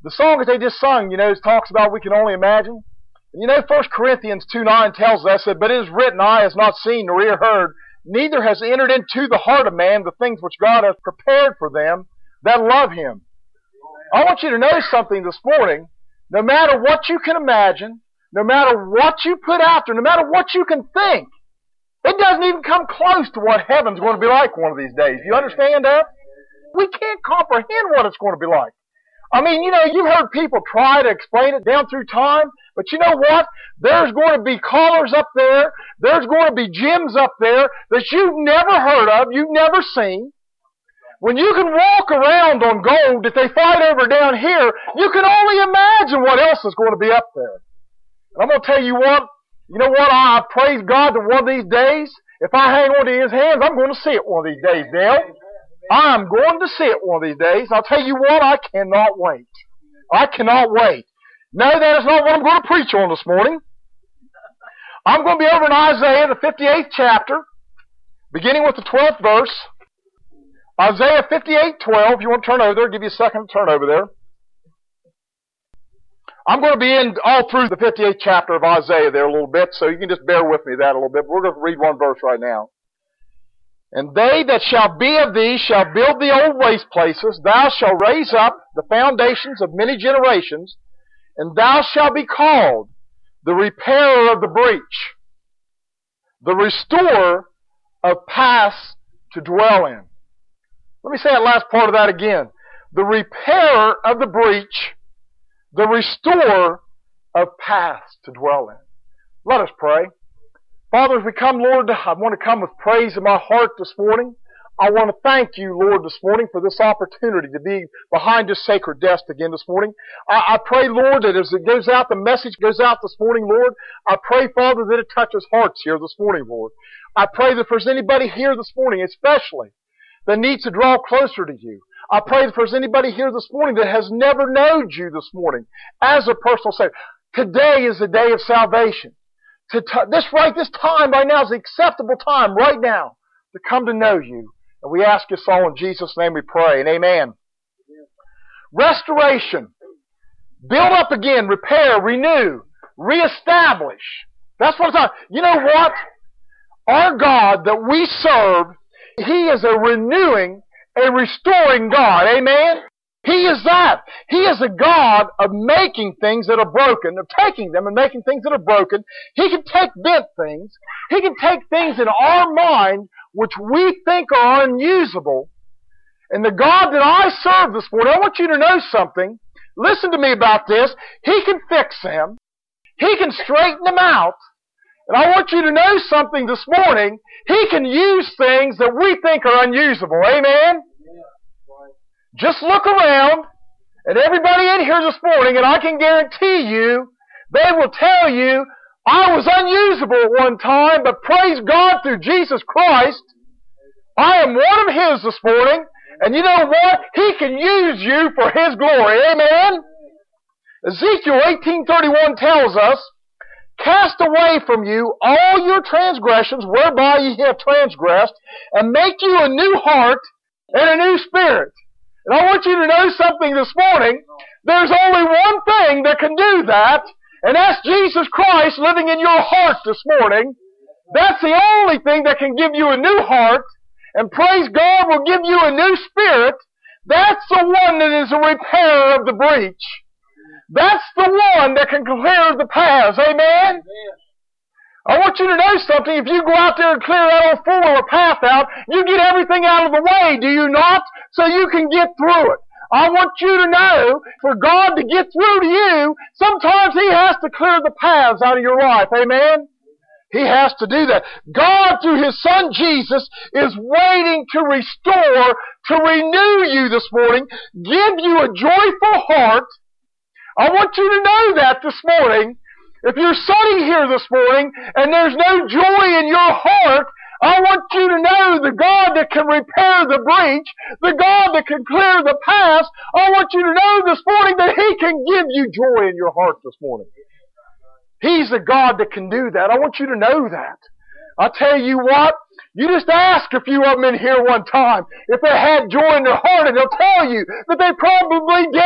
The song that they just sung, talks about we can only imagine. And 1 Corinthians 2:9 tells us that, but it is written, eye has not seen nor ear heard, neither has entered into the heart of man the things which God hath prepared for them that love Him. I want you to know something this morning. No matter what you can imagine, no matter what you put out there, no matter what you can think, it doesn't even come close to what heaven's going to be like one of these days. You understand that? We can't comprehend what it's going to be like. I mean, you've heard people try to explain it down through time, but you know what? There's going to be colors up there. There's going to be gems up there that you've never heard of, you've never seen. When you can walk around on gold that they fight over down here, you can only imagine what else is going to be up there. And I'm going to tell you what, I praise God that one of these days, if I hang on to His hands, I'm going to see it one of these days, Dale. I'm going to see it one of these days. I'll tell you what, I cannot wait. I cannot wait. No, that is not what I'm going to preach on this morning. I'm going to be over in Isaiah, the 58th chapter, beginning with the 12th verse. Isaiah 58:12. If you want to turn over there, I'll give you a second to turn over there. I'm going to be in all through the 58th chapter of Isaiah there a little bit, so you can just bear with me that a little bit. We're going to read one verse right now. And they that shall be of thee shall build the old waste places. Thou shalt raise up the foundations of many generations, and thou shalt be called the repairer of the breach, the restorer of paths to dwell in. Let me say that last part of that again. The repairer of the breach, the restorer of paths to dwell in. Let us pray. Father, as we come, Lord, I want to come with praise in my heart this morning. I want to thank you, Lord, this morning for this opportunity to be behind this sacred desk again this morning. I pray, Lord, that as it goes out, the message goes out this morning, Lord, I pray, Father, that it touches hearts here this morning, Lord. I pray that if there's anybody here this morning, especially, that needs to draw closer to you, I pray that if there's anybody here this morning that has never known you this morning as a personal Savior, today is the day of salvation. This time right now is the acceptable time right now to come to know you. And we ask this all in Jesus' name we pray, and amen. Restoration. Build up again, repair, renew, reestablish. That's what it's on. You know what? Our God that we serve, He is a renewing, a restoring God. Amen? He is that. He is a God of making things that are broken, of taking them and making things that are broken. He can take bent things. He can take things in our mind which we think are unusable. And the God that I serve this morning, I want you to know something. Listen to me about this. He can fix them. He can straighten them out. And I want you to know something this morning. He can use things that we think are unusable. Amen? Just look around at everybody in here this morning, and I can guarantee you, they will tell you, I was unusable at one time, but praise God through Jesus Christ, I am one of His this morning, and you know what? He can use you for His glory. Amen? Ezekiel 18:31 tells us, cast away from you all your transgressions whereby ye have transgressed, and make you a new heart and a new spirit. And I want you to know something this morning. There's only one thing that can do that, and that's Jesus Christ living in your heart this morning. That's the only thing that can give you a new heart, and praise God will give you a new spirit. That's the one that is a repairer of the breach. That's the one that can clear the paths. Amen? I want you to know something. If you go out there and clear that old four-wheeler path out, you get everything out of the way, do you not? So you can get through it. I want you to know, for God to get through to you, sometimes He has to clear the paths out of your life. Amen? He has to do that. God, through His Son Jesus, is waiting to restore, to renew you this morning, give you a joyful heart. I want you to know that this morning. If you're sitting here this morning and there's no joy in your heart, I want you to know the God that can repair the breach, the God that can clear the paths, I want you to know this morning that He can give you joy in your heart this morning. He's the God that can do that. I want you to know that. I'll tell you what, you just ask a few of them in here one time if they had joy in their heart, and they'll tell you that they probably didn't.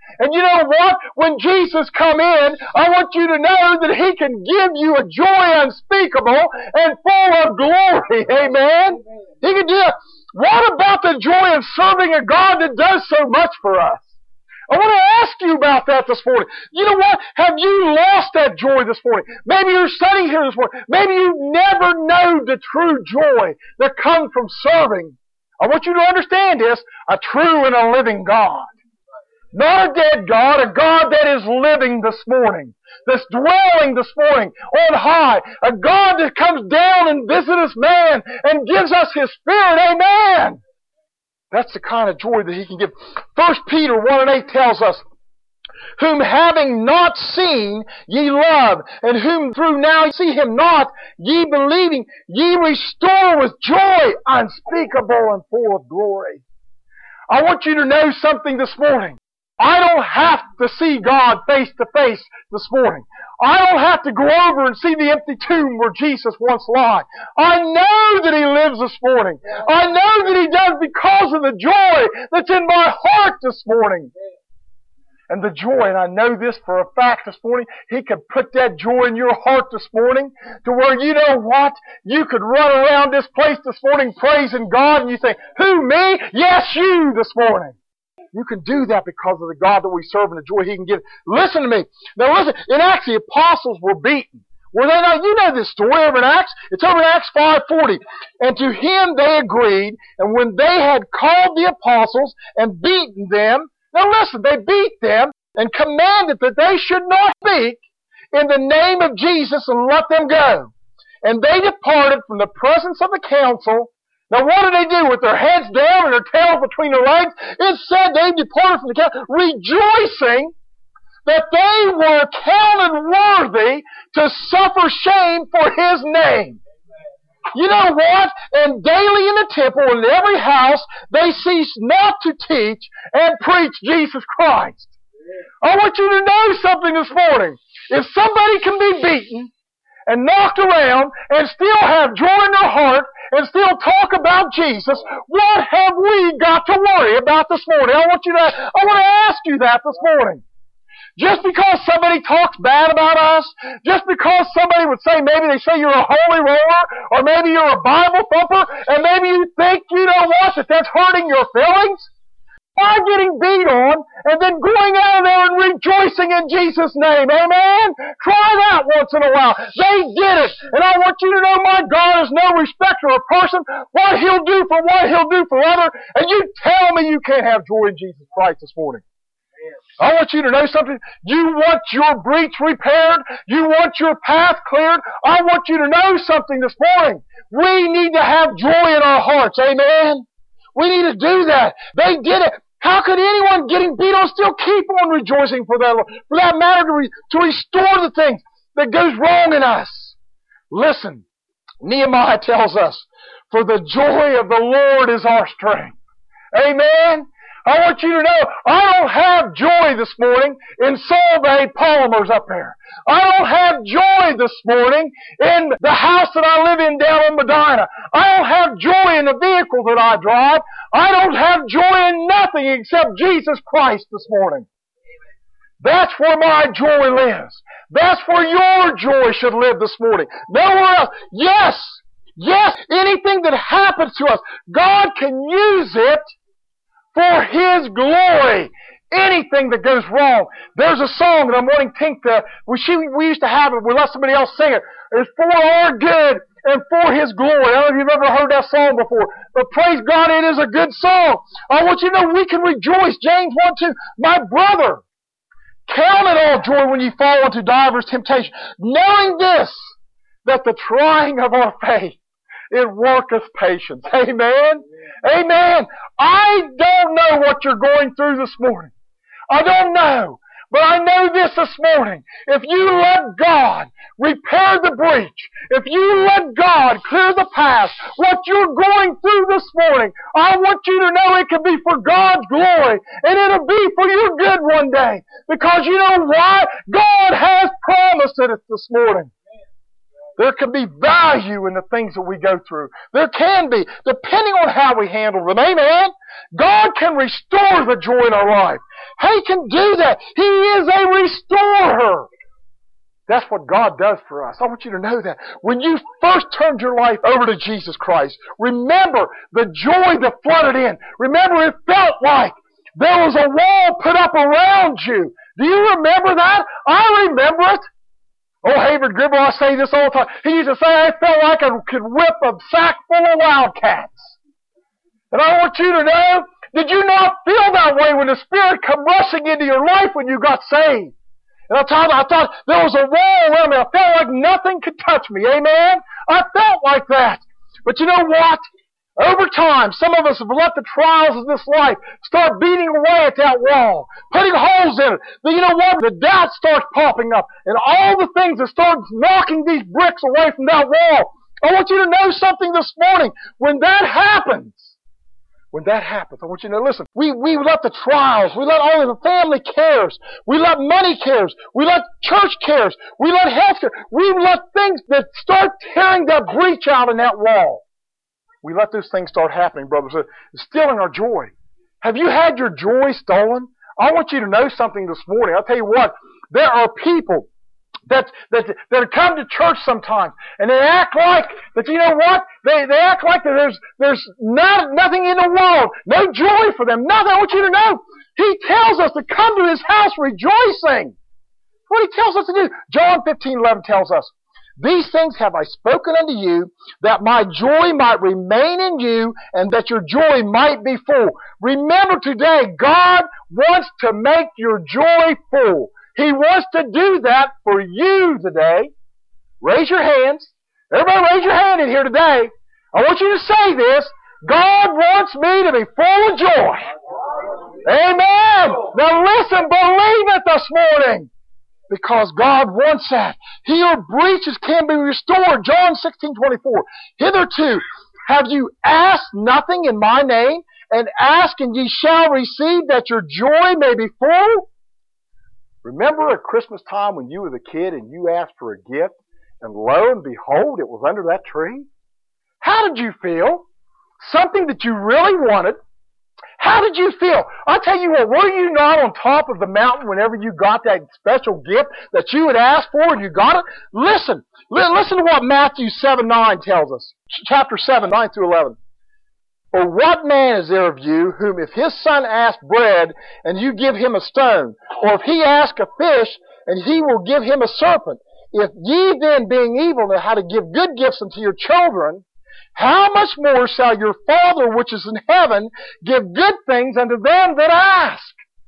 And you know what? When Jesus come in, I want you to know that He can give you a joy unspeakable and full of glory. Amen? He can do it. What about the joy of serving a God that does so much for us? I want to ask you about that this morning. You know what? Have you lost that joy this morning? Maybe you're sitting here this morning. Maybe you never know the true joy that comes from serving. I want you to understand this, a true and a living God. Not a dead God, a God that is living this morning, that's dwelling this morning on high, a God that comes down and visits man and gives us His Spirit. Amen. That's the kind of joy that He can give. 1 Peter 1:8 tells us, whom having not seen ye love, and whom through now see Him not, ye believing, ye restore with joy unspeakable and full of glory. I want you to know something this morning. I don't have to see God face to face this morning. I don't have to go over and see the empty tomb where Jesus once lied. I know that He lives this morning. I know that He does because of the joy that's in my heart this morning. And the joy, and I know this for a fact this morning, He could put that joy in your heart this morning to where, you know what? You could run around this place this morning praising God and you think, who, me? Yes, you this morning. You can do that because of the God that we serve and the joy He can give. Listen to me. Now listen, in Acts the apostles were beaten. Were they not? You know this story over in Acts. It's over in Acts 5:40. And to Him they agreed, and when they had called the apostles and beaten them, now listen, they beat them and commanded that they should not speak in the name of Jesus and let them go. And they departed from the presence of the council. Now what did they do? With their heads down and their tails between their legs? It said they departed from the council, rejoicing that they were counted worthy to suffer shame for His name. You know what? And daily in the temple and in every house they ceased not to teach and preach Jesus Christ. I want you to know something this morning. If somebody can be beaten and knocked around and still have joy in their heart and still talk about Jesus, what have we got to worry about this morning? I want to ask you that this morning. Just because somebody talks bad about us, just because somebody would say, maybe they say you're a holy roller, or maybe you're a Bible thumper, and maybe you think, you know what, that that's hurting your feelings? Why getting beat on and then going out of there and rejoicing in Jesus' name? Amen? Try that once in a while. They did it. And I want you to know my God is no respecter of person. What He'll do for one, He'll do for other. And you tell me you can't have joy in Jesus Christ this morning. I want you to know something. You want your breach repaired. You want your path cleared. I want you to know something this morning. We need to have joy in our hearts. Amen? We need to do that. They did it. How could anyone getting beat on still keep on rejoicing for that matter to restore the things that goes wrong in us? Listen, Nehemiah tells us, for the joy of the Lord is our strength. Amen? I want you to know, I don't have joy this morning in Solvay Polymers up there. I don't have joy this morning in the house that I live in down in Medina. I don't have joy in the vehicle that I drive. I don't have joy in nothing except Jesus Christ this morning. That's where my joy lives. That's where your joy should live this morning. Nowhere else. Yes, anything that happens to us, God can use it for His glory. Anything that goes wrong. There's a song that I'm wanting Tink to, we used to have it, we let somebody else sing it. It's for our good and for His glory. I don't know if you've ever heard that song before, but praise God, it is a good song. I want you to know we can rejoice. James 1:2, my brother, count it all joy when you fall into divers temptation, knowing this, that the trying of our faith, it worketh patience. Amen? Amen. I don't know what you're going through this morning. I don't know. But I know this morning. If you let God repair the breach, if you let God clear the path, what you're going through this morning, I want you to know it can be for God's glory. And it'll be for your good one day. Because you know why? God has promised it this morning. There can be value in the things that we go through. There can be, depending on how we handle them. Amen? God can restore the joy in our life. He can do that. He is a restorer. That's what God does for us. I want you to know that. When you first turned your life over to Jesus Christ, remember the joy that flooded in. Remember it felt like there was a wall put up around you. Do you remember that? I remember it. Oh, Hayward Gribble, I say this all the time. He used to say, I felt like I could whip a sack full of wildcats. And I want you to know, did you not feel that way when the Spirit come rushing into your life when you got saved? And I thought there was a wall around me. I felt like nothing could touch me. Amen? I felt like that. But you know what? Over time, some of us have let the trials of this life start beating away at that wall, putting holes in it. But you know what? The doubt starts popping up, and all the things that start knocking these bricks away from that wall. I want you to know something this morning. When that happens, I want you to listen. We let the trials, we let all of the family cares, we let money cares, we let church cares, we let health care, we let things that start tearing that breach out in that wall. We let those things start happening, brothers, stealing our joy. Have you had your joy stolen? I want you to know something this morning. I'll tell you what, there are people that come to church sometimes, and they act like that. You know what? They act like that there's nothing in the world, no joy for them, nothing. I want you to know, He tells us to come to His house rejoicing. What He tells us to do. John 15:11 tells us, these things have I spoken unto you, that my joy might remain in you, and that your joy might be full. Remember today, God wants to make your joy full. He wants to do that for you today. Raise your hands. Everybody raise your hand in here today. I want you to say this. God wants me to be full of joy. Amen. Now listen, believe it this morning. Because God wants that. Healed breaches can be restored. John 16:24. Hitherto have you asked nothing in my name, and ask and ye shall receive, that your joy may be full? Remember at Christmas time when you were the kid and you asked for a gift, and lo and behold, it was under that tree? How did you feel? Something that you really wanted. How did you feel? I'll tell you what, were you not on top of the mountain whenever you got that special gift that you had asked for and you got it? Listen to what Matthew 7:9 tells us. Chapter 7, 9 through 11. Or what man is there of you, whom if his son asks bread, and you give him a stone? Or if he ask a fish, and he will give him a serpent? If ye then, being evil, know how to give good gifts unto your children, how much more shall your Father which is in heaven give good things unto them that ask?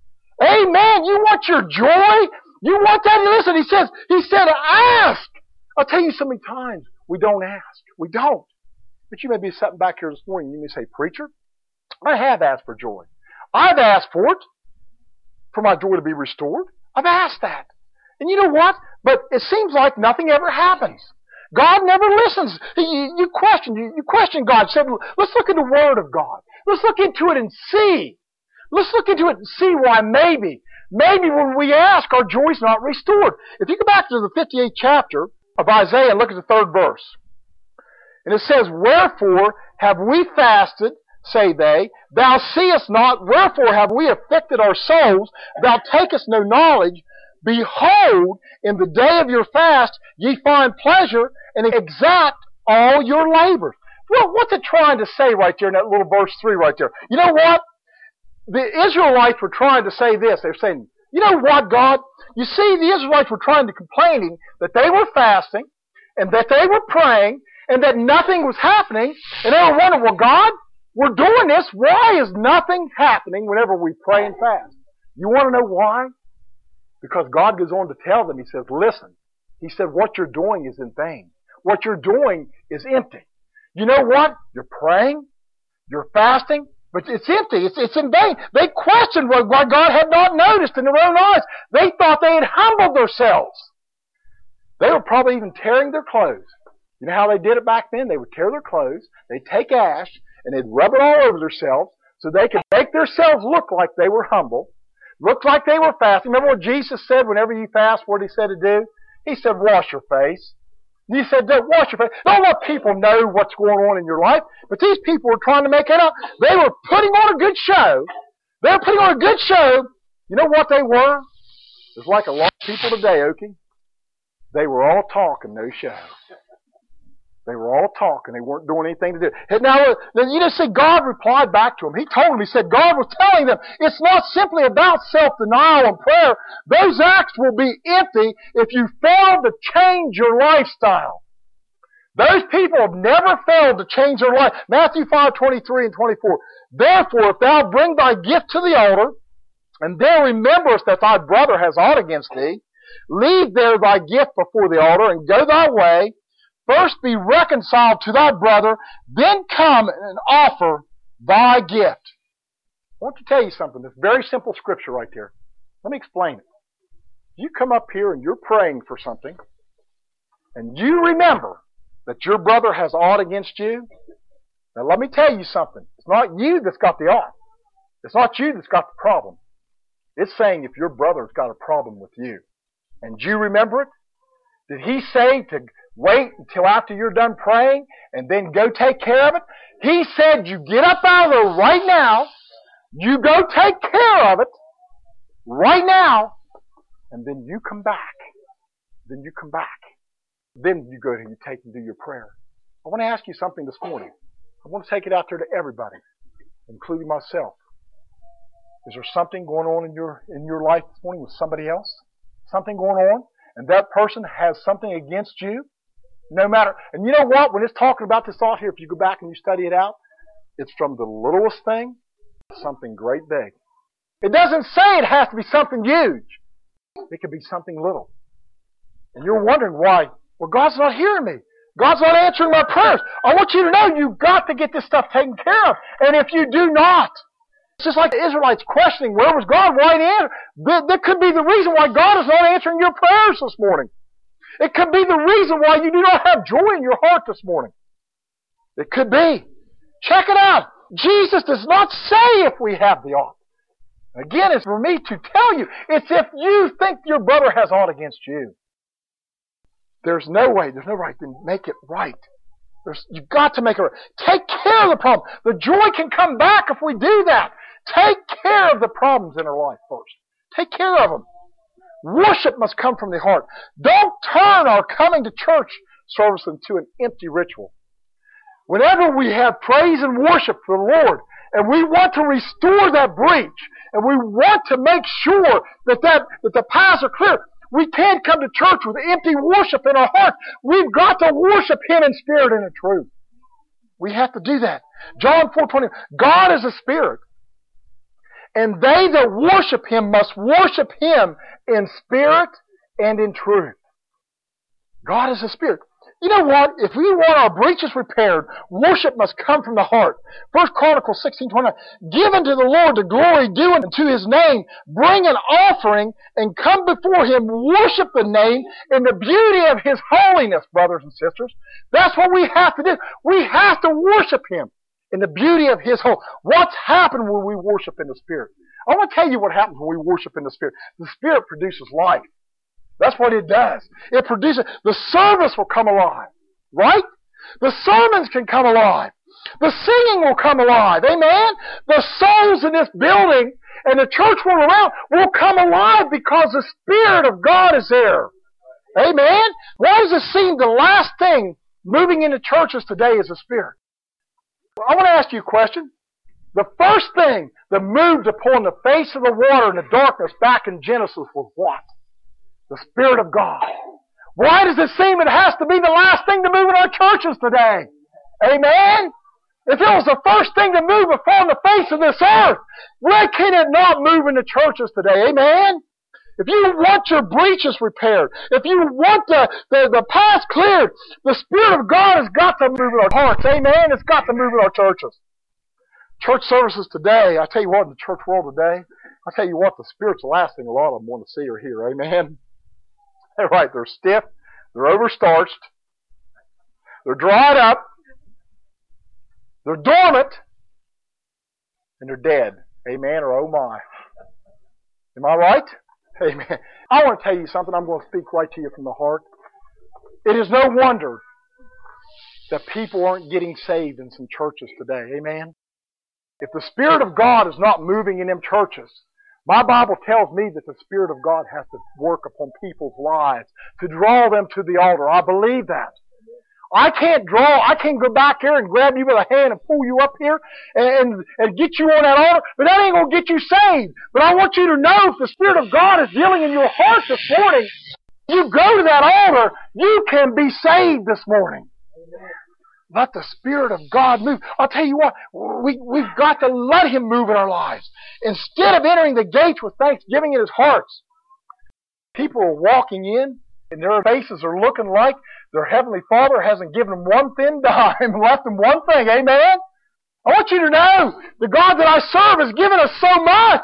Amen. You want your joy? You want that? Listen, he said, ask. I'll tell you so many times we don't ask. We don't. But you may be sitting back here this morning and you may say, preacher, I have asked for joy. I've asked for it, for my joy to be restored. I've asked that. And you know what? But it seems like nothing ever happens. God never listens. You question God. You said, let's look at the Word of God. Let's look into it and see. Let's look into it and see why maybe when we ask, our joy's not restored. If you go back to the 58th chapter of Isaiah and look at the 3rd verse. And it says, wherefore have we fasted, say they, thou seest not, wherefore have we afflicted our souls, thou takest no knowledge. Behold, in the day of your fast, ye find pleasure, and exact all your labor. Well, what's it trying to say right there in that little verse 3 right there? You know what? The Israelites were trying to say this. They're saying, you know what, God? You see, the Israelites were trying to complaining that they were fasting, and that they were praying, and that nothing was happening, and they were wondering, well, God, we're doing this. Why is nothing happening whenever we pray and fast? You want to know why? Because God goes on to tell them, He says, listen, He said, what you're doing is in vain. What you're doing is empty. You know what? You're praying, you're fasting, but it's empty. It's in vain. They questioned what God had not noticed in their own eyes. They thought they had humbled themselves. They were probably even tearing their clothes. You know how they did it back then? They would tear their clothes, they'd take ash, and they'd rub it all over themselves so they could make themselves look like they were humble, look like they were fasting. Remember what Jesus said whenever you fast, what He said to do? He said, wash your face. You said, don't wash your face. Don't let people know what's going on in your life. But these people were trying to make it up. They were putting on a good show. They were putting on a good show. You know what they were? It's like a lot of people today, Okie. They were all talking, no show. They were all talking. They weren't doing anything to do. And now, you just see God replied back to them. He told them, He said, God was telling them, it's not simply about self-denial and prayer. Those acts will be empty if you fail to change your lifestyle. Those people have never failed to change their life. Matthew 5:23 and 24. Therefore, if thou bring thy gift to the altar, and there rememberest that thy brother has aught against thee, leave there thy gift before the altar, and go thy way. First be reconciled to thy brother, then come and offer thy gift. I want to tell you something. This very simple scripture right there. Let me explain it. You come up here and you're praying for something, and you remember that your brother has aught against you. Now let me tell you something. It's not you that's got the ought. It's not you that's got the problem. It's saying if your brother's got a problem with you, and you remember it, did he say to wait until after you're done praying and then go take care of it? He said you get up out of there right now, you go take care of it right now, and then you come back. Then you come back. Then you go and you take and do your prayer. I want to ask you something this morning. I want to take it out there to everybody, including myself. Is there something going on in your life this morning with somebody else? Something going on? And that person has something against you? No matter. And you know what? When it's talking about this thought here, if you go back and you study it out, it's from the littlest thing to something great big. It doesn't say it has to be something huge. It could be something little. And you're wondering why. Well, God's not hearing me. God's not answering my prayers. I want you to know you've got to get this stuff taken care of. And if you do not, it's just like the Israelites questioning, where was God? Why didn't He answer? That could be the reason why God is not answering your prayers this morning. It could be the reason why you do not have joy in your heart this morning. It could be. Check it out. Jesus does not say if we have the ought. Again, it's for me to tell you. It's if you think your brother has aught against you. There's no way to make it right. You've got to make it right. Take care of the problem. The joy can come back if we do that. Take care of the problems in our life first. Take care of them. Worship must come from the heart. Don't turn our coming to church service into an empty ritual. Whenever we have praise and worship for the Lord, and we want to restore that breach, and we want to make sure that the paths are clear, we can't come to church with empty worship in our heart. We've got to worship Him in spirit and in truth. We have to do that. John 4:20. God is a spirit, and they that worship Him must worship Him in spirit and in truth. God is a spirit. You know what? If we want our breaches repaired, worship must come from the heart. 1 Chronicles 16:29. Give unto the Lord the glory due unto His name. Bring an offering and come before Him. Worship the name in the beauty of His holiness, brothers and sisters. That's what we have to do. We have to worship Him in the beauty of His holiness. What's happened when we worship in the Spirit? I want to tell you what happens when we worship in the Spirit. The Spirit produces life. That's what it does. It produces, the service will come alive. Right? The sermons can come alive. The singing will come alive. Amen? The souls in this building and the church world around will come alive because the Spirit of God is there. Amen? Why does it seem the last thing moving into churches today is the Spirit? Well, I want to ask you a question. The first thing that moved upon the face of the water and the darkness back in Genesis was what? The Spirit of God. Why does it seem it has to be the last thing to move in our churches today? Amen? If it was the first thing to move upon the face of this earth, why can it not move in the churches today? Amen? If you want your breaches repaired, if you want the path cleared, the Spirit of God has got to move in our hearts. Amen? It's got to move in our churches. Church services today, I tell you what, in the church world today, I tell you what, the Spirit's the last thing a lot of them want to see or hear. Amen? They're right. They're stiff. They're overstarched. They're dried up. They're dormant. And they're dead. Amen or oh my. Am I right? Amen. I want to tell you something. I'm going to speak right to you from the heart. It is no wonder that people aren't getting saved in some churches today. Amen? If the Spirit of God is not moving in them churches, my Bible tells me that the Spirit of God has to work upon people's lives to draw them to the altar. I believe that. I can't go back here and grab you by the hand and pull you up here and get you on that altar, but that ain't going to get you saved. But I want you to know if the Spirit of God is dealing in your heart this morning, you go to that altar, you can be saved this morning. Let the Spirit of God move. I'll tell you what, we've got to let Him move in our lives. Instead of entering the gates with thanksgiving in His hearts, people are walking in and their faces are looking like their Heavenly Father hasn't given them one thin dime and left them one thing. Amen? I want you to know the God that I serve has given us so much.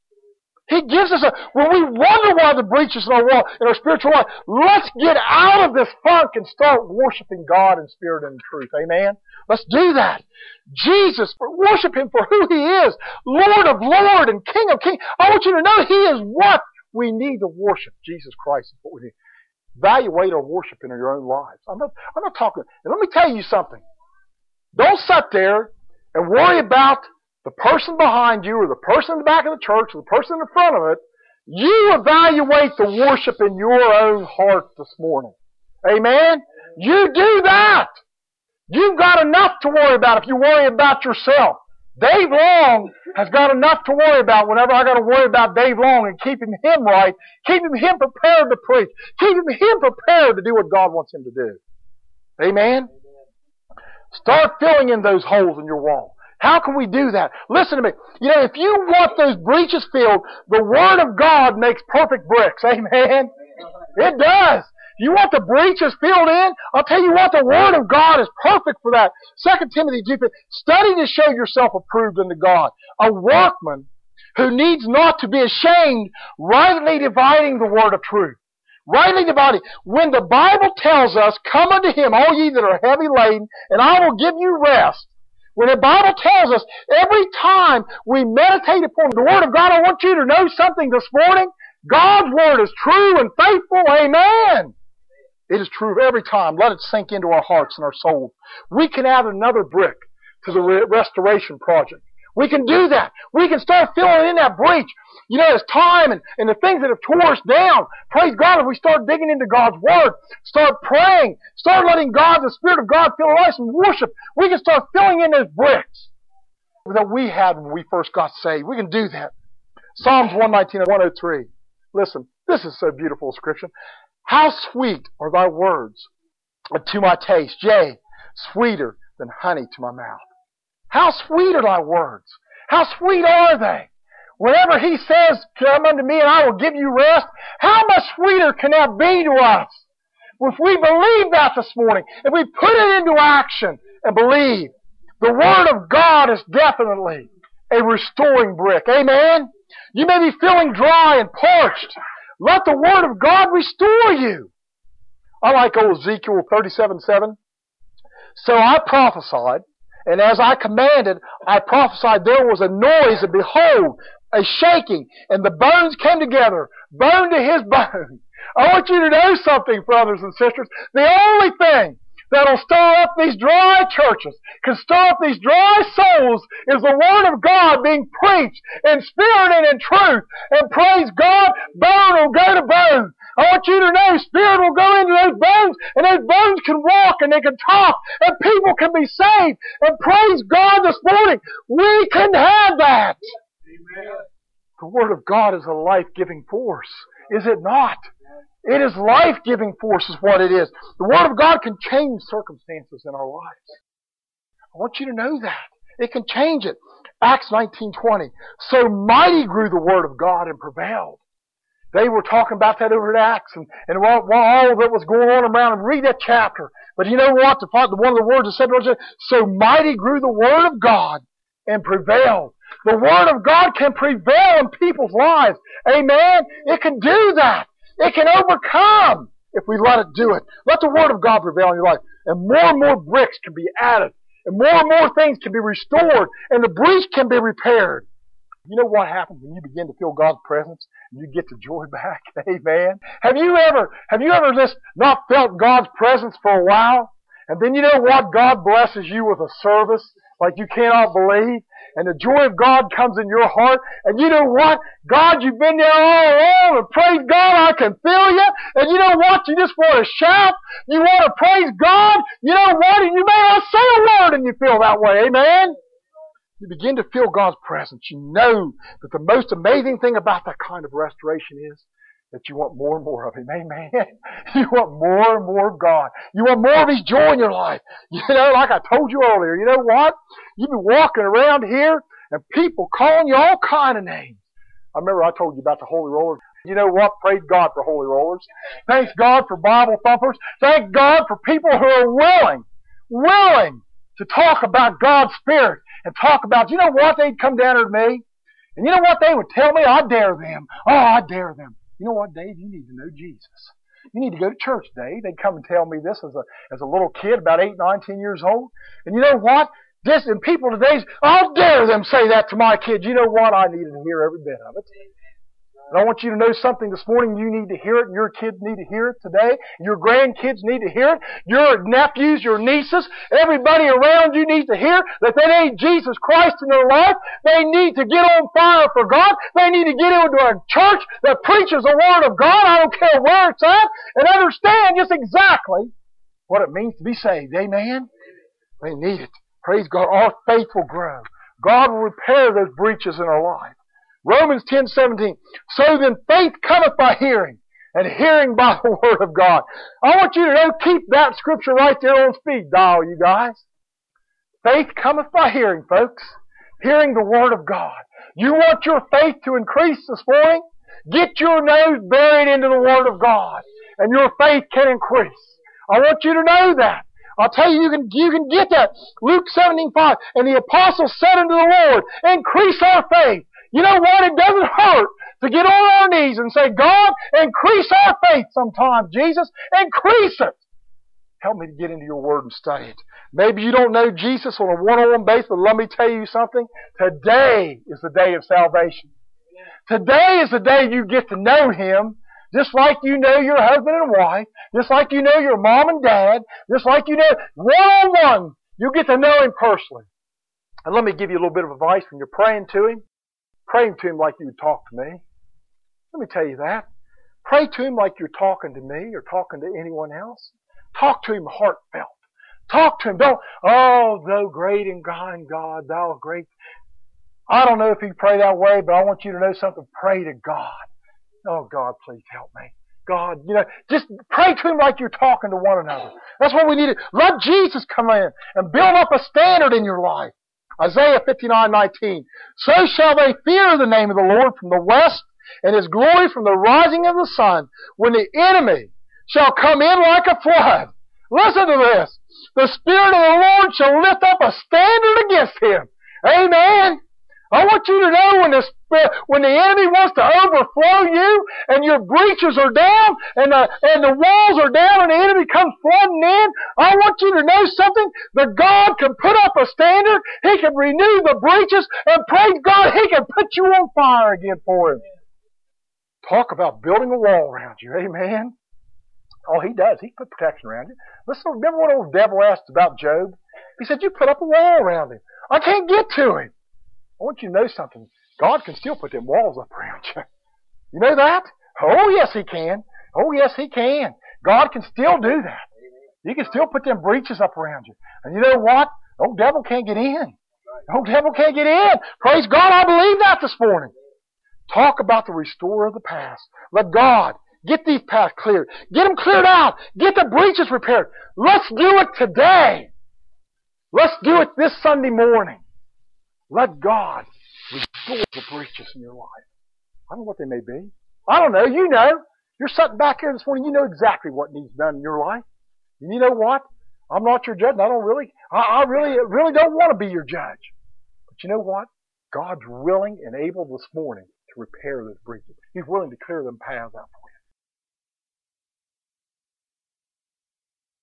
He gives us when we wonder why the breaches in our wall, in our spiritual life, let's get out of this funk and start worshiping God in spirit and in truth. Amen? Let's do that. Jesus, worship Him for who He is. Lord of Lords and King of Kings. I want you to know He is what we need to worship. Jesus Christ is what we need. Evaluate our worship in your own lives. I'm not talking. And let me tell you something. Don't sit there and worry about the person behind you or the person in the back of the church or the person in the front of it. You evaluate the worship in your own heart this morning. Amen? You do that. You've got enough to worry about if you worry about yourself. Dave Long has got enough to worry about whenever I got to worry about Dave Long and keeping him right, keeping him prepared to preach, keeping him prepared to do what God wants him to do. Amen? Start filling in those holes in your wall. How can we do that? Listen to me. You know, if you want those breaches filled, the Word of God makes perfect bricks. Amen? It does. You want the breaches filled in? I'll tell you what, the Word of God is perfect for that. 2 Timothy 2:15, study to show yourself approved unto God, a workman who needs not to be ashamed, rightly dividing the word of truth. Rightly dividing. When the Bible tells us, come unto Him, all ye that are heavy laden, and I will give you rest. When the Bible tells us, every time we meditate upon the Word of God, I want you to know something this morning. God's Word is true and faithful. Amen. It is true every time. Let it sink into our hearts and our souls. We can add another brick to the restoration project. We can do that. We can start filling in that breach. You know, it's time and the things that have tore us down. Praise God, if we start digging into God's Word, start praying, start letting God, the Spirit of God, fill our lives and worship, we can start filling in those bricks that we had when we first got saved. We can do that. Psalms 119 and 103. Listen, this is so beautiful scripture. How sweet are thy words to my taste, yea, sweeter than honey to my mouth. How sweet are thy words? How sweet are they? Whenever He says, come unto me and I will give you rest, how much sweeter can that be to us? If we believe that this morning, if we put it into action and believe, the Word of God is definitely a restoring brick. Amen? You may be feeling dry and parched. Let the Word of God restore you. I like old Ezekiel 37:7. So I prophesied, and as I commanded, I prophesied there was a noise, and behold, a shaking, and the bones came together, bone to his bone. I want you to know something, brothers and sisters. The only thing that'll stir up these dry churches, can stir up these dry souls, is the Word of God being preached in spirit and in truth. And praise God, bone will go to bone. I want you to know spirit will go into those bones, and those bones can walk and they can talk, and people can be saved. And praise God this morning, we can have that. Amen. The Word of God is a life-giving force, is it not? It is life-giving force is what it is. The Word of God can change circumstances in our lives. I want you to know that. It can change it. Acts 19:20. So mighty grew the Word of God and prevailed. They were talking about that over at Acts and while all of it was going on around and read that chapter. But you know what? One of the words that said, so mighty grew the Word of God and prevailed. The Word of God can prevail in people's lives. Amen? It can do that. It can overcome if we let it do it. Let the Word of God prevail in your life. And more bricks can be added. And more things can be restored. And the breach can be repaired. You know what happens when you begin to feel God's presence? You get the joy back. Amen. Have you ever just not felt God's presence for a while? And then you know what? God blesses you with a service like you cannot believe. And the joy of God comes in your heart. And you know what? God, you've been there all along. And praise God, I can feel you. And you know what? You just want to shout. You want to praise God. You know what? And you may not say a word and you feel that way. Amen. You begin to feel God's presence. You know that the most amazing thing about that kind of restoration is that you want more and more of Him. Amen. You want more and more of God. You want more of His joy in your life. You know, like I told you earlier, you know what? You've been walking around here and people calling you all kind of names. I remember I told you about the Holy Rollers. You know what? Praise God for Holy Rollers. Thanks God for Bible thumpers. Thank God for people who are willing to talk about God's Spirit and talk about, you know what? They'd come down to me and you know what they would tell me? I dare them. Oh, I dare them. You know what, Dave? You need to know Jesus. You need to go to church, Dave. They'd come and tell me this as a little kid, about 8, 9, 10 years old. And you know what? And people today, I'll dare them say that to my kids. You know what? I needed to hear every bit of it. And I want you to know something this morning. You need to hear it, and your kids need to hear it today. Your grandkids need to hear it. Your nephews, your nieces, everybody around you needs to hear that they need Jesus Christ in their life. They need to get on fire for God. They need to get into a church that preaches the Word of God. I don't care where it's at, and understand just exactly what it means to be saved. Amen? They need it. Praise God. Our faith will grow. God will repair those breaches in our life. Romans 10:17. So then faith cometh by hearing, and hearing by the Word of God. I want you to know, keep that scripture right there on speed dial, you guys. Faith cometh by hearing, folks. Hearing the Word of God. You want your faith to increase this morning? Get your nose buried into the Word of God, and your faith can increase. I want you to know that. I'll tell you, you can get that. Luke 17:5. And the apostles said unto the Lord, increase our faith. You know what? It doesn't hurt to get on our knees and say, God, increase our faith sometimes, Jesus. Increase it. Help me to get into your Word and study it. Maybe you don't know Jesus on a one-on-one basis, but let me tell you something. Today is the day of salvation. Today is the day you get to know Him, just like you know your husband and wife, just like you know your mom and dad, just like you know one-on-one. You get to know Him personally. And let me give you a little bit of advice when you're praying to Him. Pray to Him like you would talk to me. Let me tell you that. Pray to Him like you're talking to me or talking to anyone else. Talk to Him heartfelt. Talk to Him. Don't, oh, thou great and kind God, thou great. I don't know if you pray that way, but I want you to know something. Pray to God. Oh, God, please help me. God, you know, just pray to Him like you're talking to one another. That's what we need to. Let Jesus come in and build up a standard in your life. Isaiah 59:19. So shall they fear the name of the Lord from the west, and His glory from the rising of the sun, when the enemy shall come in like a flood. Listen to this. The Spirit of the Lord shall lift up a standard against him. Amen. I want you to know when the enemy wants to overflow you and your breaches are down and the walls are down and the enemy comes flooding in, I want you to know something. That God can put up a standard. He can renew the breaches, and praise God, He can put you on fire again for Him. Talk about building a wall around you. Amen. Oh, He does. He put protection around you. Listen, remember what old devil asked about Job? He said, you put up a wall around him. I can't get to him. I want you to know something. God can still put them walls up around you. You know that? Oh, yes, He can. Oh, yes, He can. God can still do that. He can still put them breaches up around you. And you know what? The old devil can't get in. The old devil can't get in. Praise God, I believe that this morning. Talk about the restorer of the past. Let God get these paths cleared. Get them cleared out. Get the breaches repaired. Let's do it today. Let's do it this Sunday morning. Let God restore the breaches in your life. I don't know what they may be. I don't know. You know. You're sitting back here this morning. You know exactly what needs done in your life. And you know what? I'm not your judge. And I really don't want to be your judge. But you know what? God's willing and able this morning to repair those breaches. He's willing to clear them paths out for you.